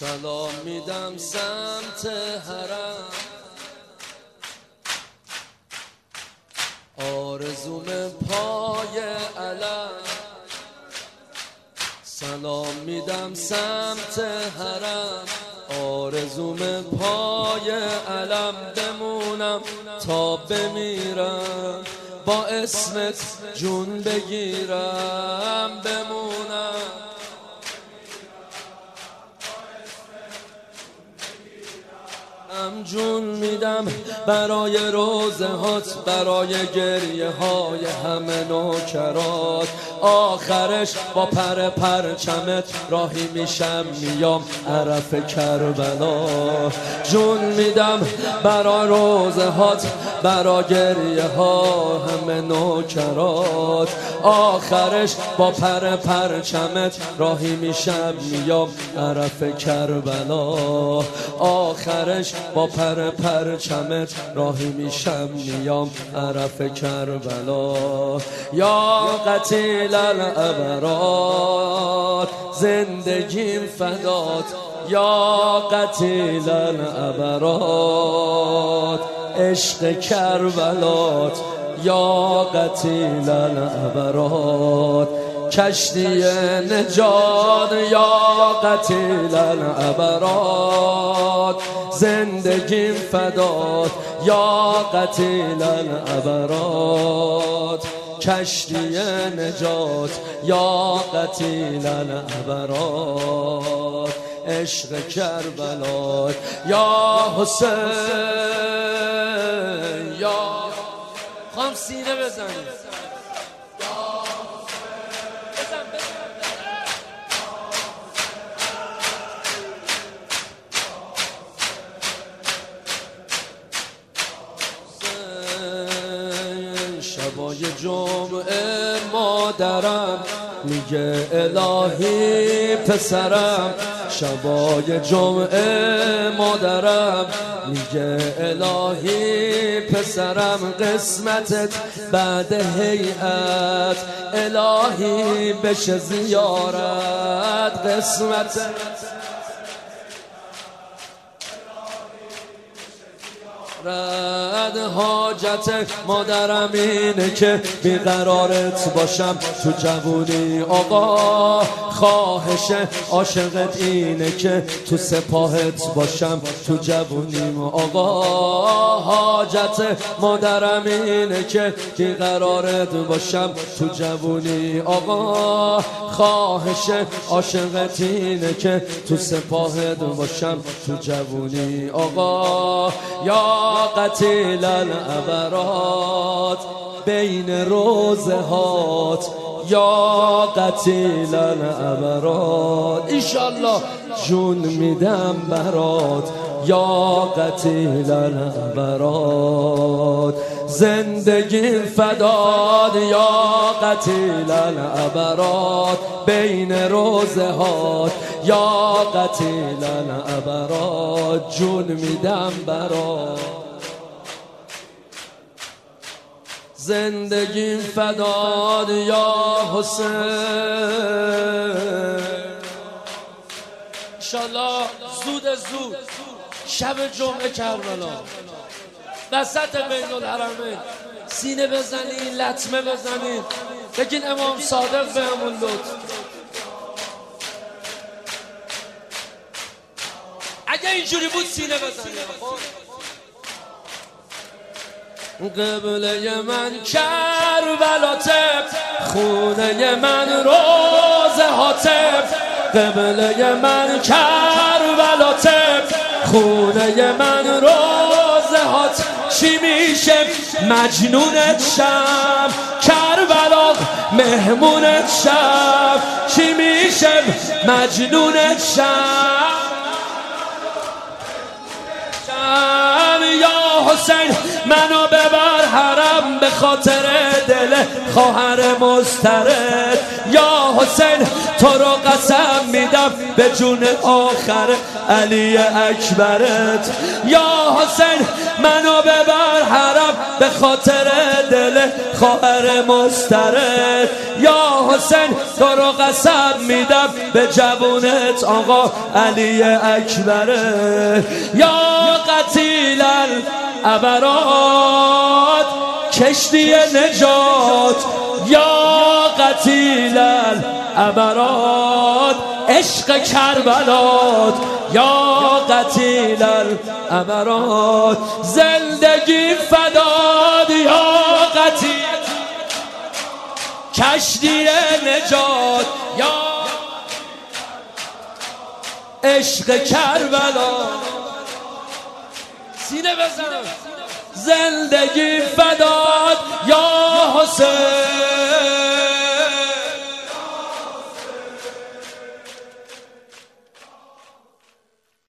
سلام میدم سمت حرم، آرزوم پای علم. سلام میدم سمت حرم، آرزوم پای علم. بمونم تا بمیرم، با اسمت جون بگیرم. بمونم جون میدم برای روزه هات، برای گریه های همه نوکرات. آخرش با پرچمت راهی میشم میام عرف کربلا. جون میدم برای روزه هات، برای گریه ها همه نوکرات. آخرش با پرچمت راهی میشم میام عرف کربلا. آخرش با پرچمت راهی میشم میام عرف کربلا. یا قتیل الابرار زندگیم فدات، یا قتیل الابرار عشق کربلات، یا قتیل الابرار کشتی نجات، یا قتیل الابرار زندگیم فدات، یا قتیل الابرار کشتی نجات، یا قتیل الابرار عشق کربلات. یا حسین یا خواهم سینه بزنید. شبای جمعه مادرم میگه الهی پسرم، شبای جمعه مادرم میگه الهی پسرم. قسمتت بعد هیئت الهی بشه زیارت. قسمتت رد حاجت مادرم اینه که بیقرارت باشم تو جوونی آقا. خواهش عاشقت اینه که تو سپاهت باشم تو جوونی آقا. حاجت مادرم اینه که بیقرارت باشم تو جوونی آقا. خواهش عاشقت اینه که تو سپاهت باشم تو جوونی آقا. یا قتیل الابرات بین روزه هات، یا قتیل الابرات ایشالله جون میدم برات، یا قتیل الابرات زندگی فداد، یا قتیل الابرات بین روزه هات، یا قتیل الابرات جون میدم برات. زندگیم فداد یا حسین. انشالله زود شب جمعه کربلا وسط بین الحرمین سینه بزنین، لطمه بزنین، بگین امام صادق بهمون لطف. اگه اینجوری بود سینه بزنین. قبله من کربلاتب، خونه من روزه هاتب. قبله من کربلاتب، خونه من روزه هاتب. چی میشه مجنونت شم کربلا مهمونت شم؟ چی میشه مجنونت شم یا حسین؟ منو ببر حرم به خاطر دل خواهر مسترد. یا حسین تو رو قسم میدم به جون آخر علی اکبرت. یا حسین منو ببر حرم به خاطر دل خواهر مسترد. یا حسین تو رو قسم میدم به جوونت آقا علی اکبرت. یا قتیل العبرات کشتی نجات. یا قتیل العبرات عشق کربلات. یا قتیل العبرات زندگی فداد. یا قتیل کشتی نجات. یا عشق کربلات سینه بزن زندگی فداد. یا حسین